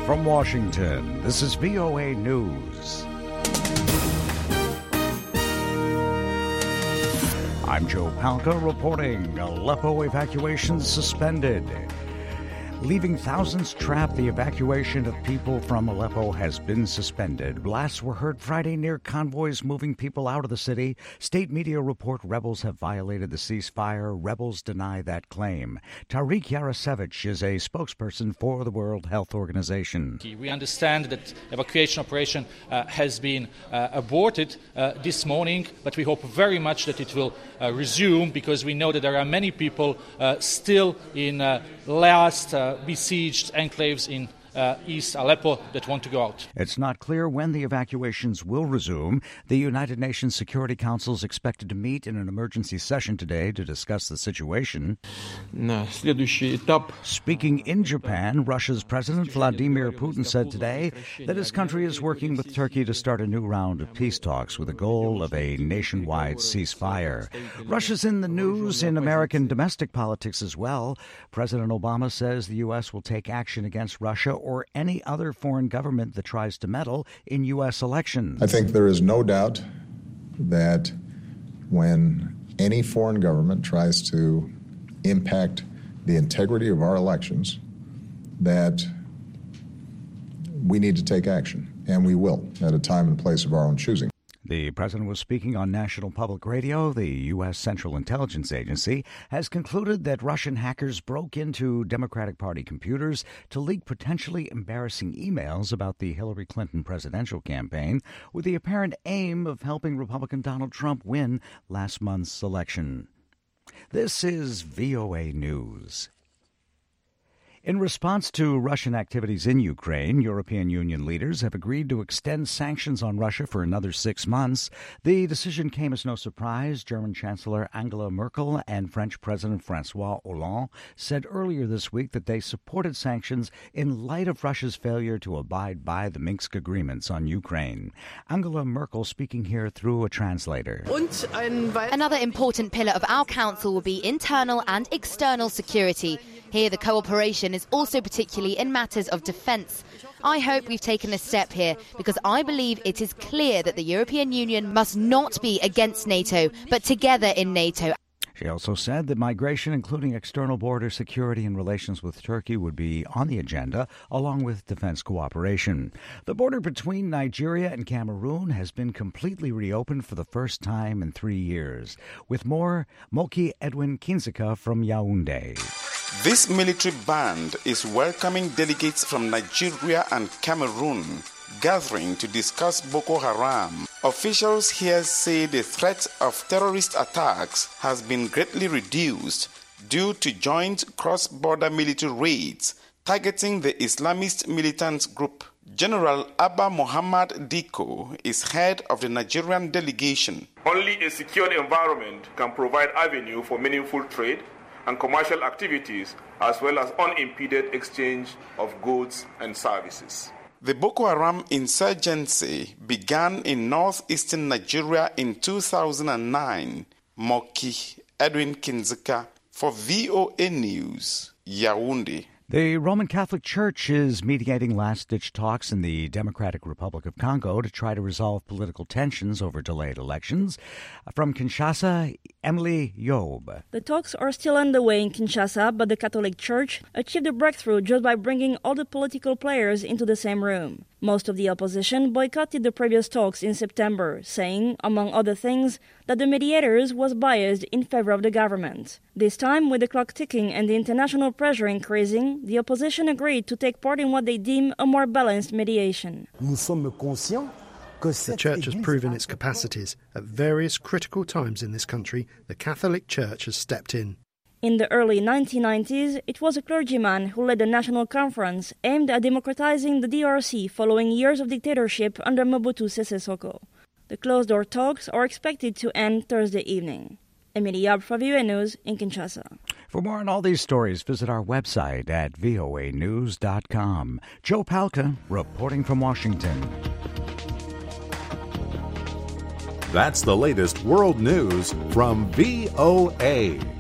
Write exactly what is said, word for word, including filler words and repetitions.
From Washington, this is V O A News. I'm Joe Palca reporting Aleppo evacuation suspended. Leaving thousands trapped, the evacuation of people from Aleppo has been suspended. Blasts were heard Friday near convoys moving people out of the city. State media report rebels have violated the ceasefire. Rebels deny that claim. Tariq Yarosevich is a spokesperson for the World Health Organization. We understand that evacuation operation uh, has been uh, aborted uh, this morning, but we hope very much that it will uh, resume, because we know that there are many people uh, still in uh, last uh, besieged enclaves in Uh, East Aleppo that want to go out. It's not clear when the evacuations will resume. The United Nations Security Council is expected to meet in an emergency session today to discuss the situation. Speaking in Japan, Russia's President Vladimir Putin said today that his country is working with Turkey to start a new round of peace talks with the goal of a nationwide ceasefire. Russia's in the news in American domestic politics as well. President Obama says the U S will take action against Russia or any other foreign government that tries to meddle in U S elections. I think there is no doubt that when any foreign government tries to impact the integrity of our elections, that we need to take action, and we will, at a time and place of our own choosing. The president was speaking on National Public Radio. The U S. Central Intelligence Agency has concluded that Russian hackers broke into Democratic Party computers to leak potentially embarrassing emails about the Hillary Clinton presidential campaign, with the apparent aim of helping Republican Donald Trump win last month's election. This is V O A News. In response to Russian activities in Ukraine, European Union leaders have agreed to extend sanctions on Russia for another six months. The decision came as no surprise. German Chancellor Angela Merkel and French President François Hollande said earlier this week that they supported sanctions in light of Russia's failure to abide by the Minsk agreements on Ukraine. Angela Merkel speaking here through a translator. Another important pillar of our council will be internal and external security. Here, the cooperation is also particularly in matters of defence. I hope we've taken a step here because I believe it is clear that the European Union must not be against NATO, but together in NATO. She also said that migration, including external border security and relations with Turkey, would be on the agenda, along with defense cooperation. The border between Nigeria and Cameroon has been completely reopened for the first time in three years. With more, Moki Edwin Kinzeka from Yaoundé. This military band is welcoming delegates from Nigeria and Cameroon, gathering to discuss Boko Haram. Officials here say the threat of terrorist attacks has been greatly reduced due to joint cross-border military raids targeting the Islamist militant group. General Abba Muhammad Diko is head of the Nigerian delegation. Only a secured environment can provide avenue for meaningful trade and commercial activities, as well as unimpeded exchange of goods and services. The Boko Haram insurgency began in northeastern Nigeria in two thousand nine. Moki Edwin Kinzeka for V O A News, Yaoundé. The Roman Catholic Church is mediating last-ditch talks in the Democratic Republic of Congo to try to resolve political tensions over delayed elections. From Kinshasa, Emily Yob. The talks are still underway in Kinshasa, but the Catholic Church achieved a breakthrough just by bringing all the political players into the same room. Most of the opposition boycotted the previous talks in September, saying, among other things, that the mediators was biased in favor of the government. This time, with the clock ticking and the international pressure increasing, the opposition agreed to take part in what they deem a more balanced mediation. The Church has proven its capacities. At various critical times in this country, the Catholic Church has stepped in. In the early nineteen nineties, it was a clergyman who led the National Conference aimed at democratizing the D R C following years of dictatorship under Mobutu Sese Seko. The closed-door talks are expected to end Thursday evening. Emily Yob for V O A News in Kinshasa. For more on all these stories, visit our website at V O A news dot com. Joe Palca reporting from Washington. That's the latest world news from V O A.